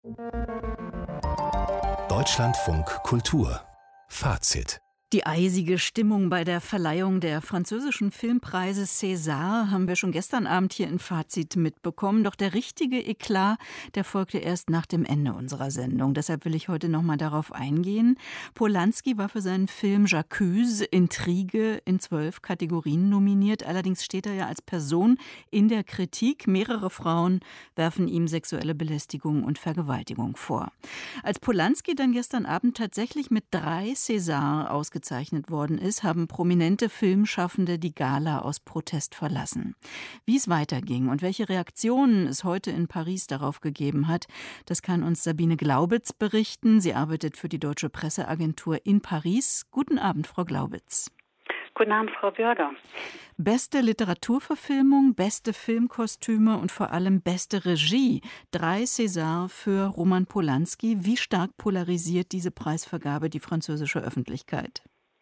Deutschlandfunk Kultur Fazit. Die eisige Stimmung bei der Verleihung der französischen Filmpreise César haben wir schon gestern Abend hier in Fazit mitbekommen. Doch der richtige Eklat, der folgte erst nach dem Ende unserer Sendung. Deshalb will ich heute noch mal darauf eingehen. Polanski war für seinen Film J'accuse, Intrige, in 12 Kategorien nominiert. Allerdings steht er ja als Person in der Kritik. Mehrere Frauen werfen ihm sexuelle Belästigung und Vergewaltigung vor. Als Polanski dann gestern Abend tatsächlich mit 3 César ausgezeichnet worden ist, haben prominente Filmschaffende die Gala aus Protest verlassen. Wie es weiterging und welche Reaktionen es heute in Paris darauf gegeben hat, das kann uns Sabine Glaubitz berichten. Sie arbeitet für die Deutsche Presseagentur in Paris. Guten Abend, Frau Glaubitz. Guten Abend, Frau Bürger. Beste Literaturverfilmung, beste Filmkostüme und vor allem beste Regie. 3 César für Roman Polanski. Wie stark polarisiert diese Preisvergabe die französische Öffentlichkeit?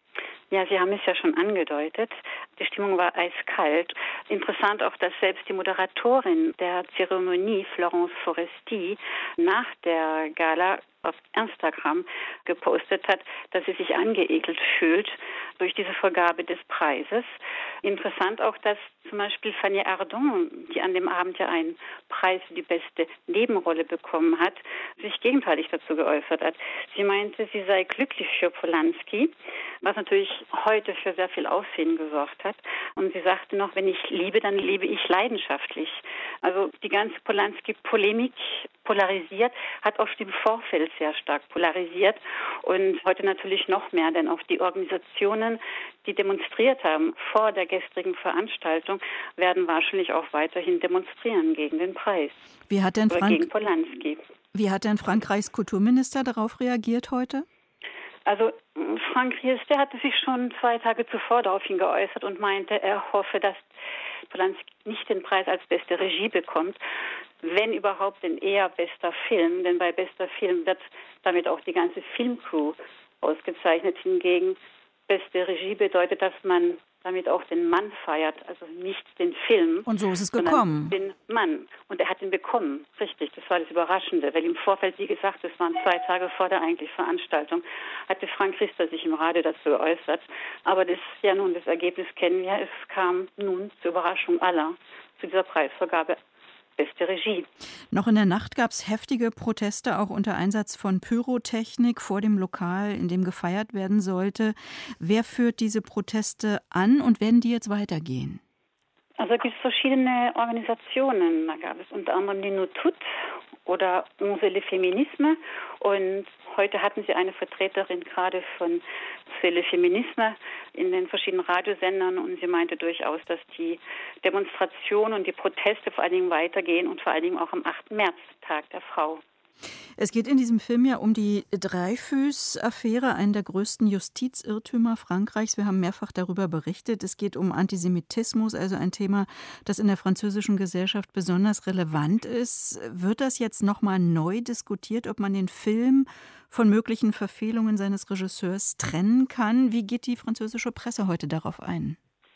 Ja, Sie haben es ja schon angedeutet. Die Stimmung war eiskalt. Interessant auch, dass selbst die Moderatorin der Zeremonie, Florence Foresti, nach der Gala auf Instagram gepostet hat, dass sie sich angeekelt fühlt durch diese Vergabe des Preises. Interessant auch, dass zum Beispiel Fanny Ardant, die an dem Abend ja einen Preis für die beste Nebenrolle bekommen hat, sich gegenteilig dazu geäußert hat. Sie meinte, sie sei glücklich für Polanski, was natürlich heute für sehr viel Aufsehen gesorgt hat. Und sie sagte noch, wenn ich liebe, dann liebe ich leidenschaftlich. Also die ganze Polanski-Polemik polarisiert, hat auch schon im Vorfeld sehr stark polarisiert und heute natürlich noch mehr, denn auch die Organisationen, die demonstriert haben vor der gestrigen Veranstaltung, werden wahrscheinlich auch weiterhin demonstrieren gegen den Preis. Gegen Polanski. Wie hat denn Frankreichs Kulturminister darauf reagiert heute? Also Frank Riester hatte sich schon 2 Tage zuvor daraufhin geäußert und meinte, er hoffe, dass Polanski nicht den Preis als beste Regie bekommt, wenn überhaupt denn eher bester Film, denn bei bester Film wird damit auch die ganze Filmcrew ausgezeichnet. Hingegen beste Regie bedeutet, dass man damit auch den Mann feiert, also nicht den Film. Und so ist es gekommen. Den Mann. Und er hat ihn bekommen. Richtig, das war das Überraschende. Weil im Vorfeld, wie gesagt, das waren 2 Tage vor der eigentlichen Veranstaltung, hatte Frank Riester sich im Radio dazu geäußert. Aber das Ergebnis kennen wir. Es kam nun zur Überraschung aller zu dieser Preisvergabe. Beste Regie. Noch in der Nacht gab es heftige Proteste, auch unter Einsatz von Pyrotechnik vor dem Lokal, in dem gefeiert werden sollte. Wer führt diese Proteste an und werden die jetzt weitergehen? Also es gibt verschiedene Organisationen. Da gab es unter anderem die Nutut oder Onze le Feminisme. Und heute hatten sie eine Vertreterin gerade von le Feminisme in den verschiedenen Radiosendern und sie meinte durchaus, dass die Demonstrationen und die Proteste vor allen Dingen weitergehen und vor allen Dingen auch am 8. März, Tag der Frau. Es geht in diesem Film ja um die Dreyfus-Affäre, einen der größten Justizirrtümer Frankreichs. Wir haben mehrfach darüber berichtet. Es geht um Antisemitismus, also ein Thema, das in der französischen Gesellschaft besonders relevant ist. Wird das jetzt nochmal neu diskutiert, ob man den Film von möglichen Verfehlungen seines Regisseurs trennen kann? Wie geht die französische Presse heute darauf ein?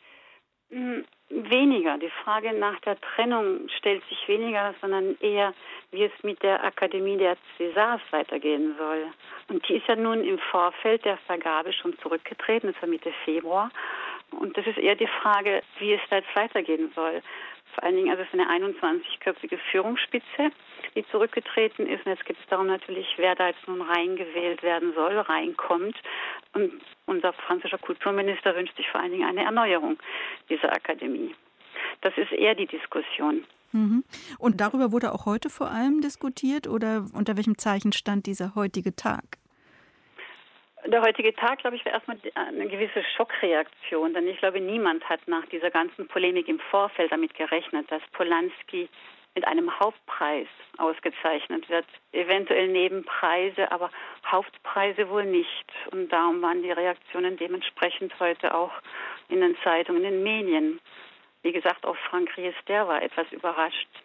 Weniger. Die Frage nach der Trennung stellt sich weniger, sondern eher, wie es mit der Akademie der Césars weitergehen soll. Und die ist ja nun im Vorfeld der Vergabe schon zurückgetreten, das war Mitte Februar. Und das ist eher die Frage, wie es da jetzt weitergehen soll. Vor allen Dingen, also es ist eine 21-köpfige Führungsspitze, die zurückgetreten ist. Und jetzt geht es darum natürlich, wer da jetzt nun reingewählt werden soll, reinkommt. Und unser französischer Kulturminister wünscht sich vor allen Dingen eine Erneuerung dieser Akademie. Das ist eher die Diskussion. Mhm. Und darüber wurde auch heute vor allem diskutiert oder unter welchem Zeichen stand dieser heutige Tag? Der heutige Tag, glaube ich, war erstmal eine gewisse Schockreaktion, denn ich glaube, niemand hat nach dieser ganzen Polemik im Vorfeld damit gerechnet, dass Polanski mit einem Hauptpreis ausgezeichnet wird. Eventuell Nebenpreise, aber Hauptpreise wohl nicht. Und darum waren die Reaktionen dementsprechend heute auch in den Zeitungen, in den Medien. Wie gesagt, auch Frank Riester war etwas überrascht,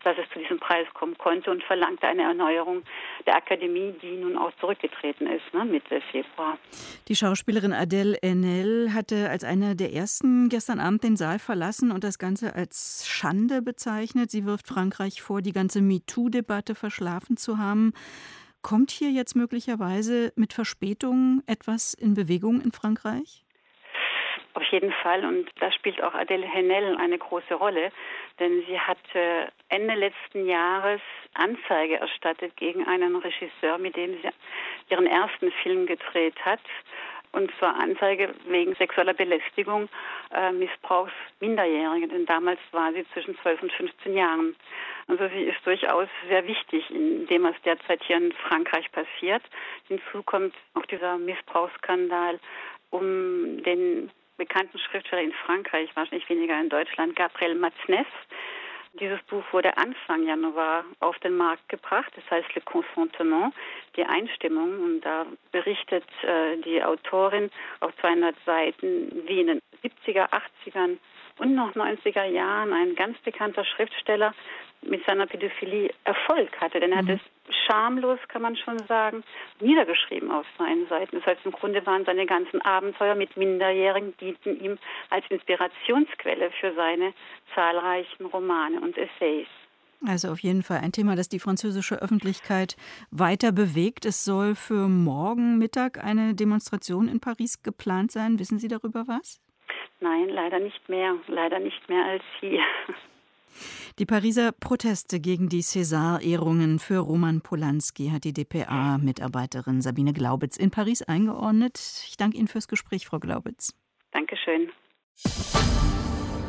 dass es zu diesem Preis kommen konnte und verlangte eine Erneuerung der Akademie, die nun auch zurückgetreten ist, Mitte Februar. Die Schauspielerin Adèle Haenel hatte als eine der ersten gestern Abend den Saal verlassen und das Ganze als Schande bezeichnet. Sie wirft Frankreich vor, die ganze MeToo-Debatte verschlafen zu haben. Kommt hier jetzt möglicherweise mit Verspätung etwas in Bewegung in Frankreich? Auf jeden Fall, und da spielt auch Adèle Haenel eine große Rolle, denn sie hat Ende letzten Jahres Anzeige erstattet gegen einen Regisseur, mit dem sie ihren ersten Film gedreht hat, und zwar Anzeige wegen sexueller Belästigung, Missbrauchs Minderjährigen, denn damals war sie zwischen 12 und 15 Jahren. Also sie ist durchaus sehr wichtig in dem, was derzeit hier in Frankreich passiert. Hinzu kommt auch dieser Missbrauchsskandal um den bekannten Schriftsteller in Frankreich, wahrscheinlich weniger in Deutschland, Gabriel Matzneff. Dieses Buch wurde Anfang Januar auf den Markt gebracht, das heißt Le Consentement, die Einstimmung. Und da berichtet die Autorin auf 200 Seiten, wie in den 70er, 80ern und noch 90er Jahren ein ganz bekannter Schriftsteller mit seiner Pädophilie Erfolg hatte. Denn er hat es schamlos, kann man schon sagen, niedergeschrieben auf seinen Seiten. Das heißt, im Grunde waren seine ganzen Abenteuer mit Minderjährigen, dienten ihm als Inspirationsquelle für seine zahlreichen Romane und Essays. Also auf jeden Fall ein Thema, das die französische Öffentlichkeit weiter bewegt. Es soll für morgen Mittag eine Demonstration in Paris geplant sein. Wissen Sie darüber was? Nein, leider nicht mehr. Leider nicht mehr als Sie. Die Pariser Proteste gegen die César-Ehrungen für Roman Polanski hat die dpa-Mitarbeiterin Sabine Glaubitz in Paris eingeordnet. Ich danke Ihnen fürs Gespräch, Frau Glaubitz. Dankeschön.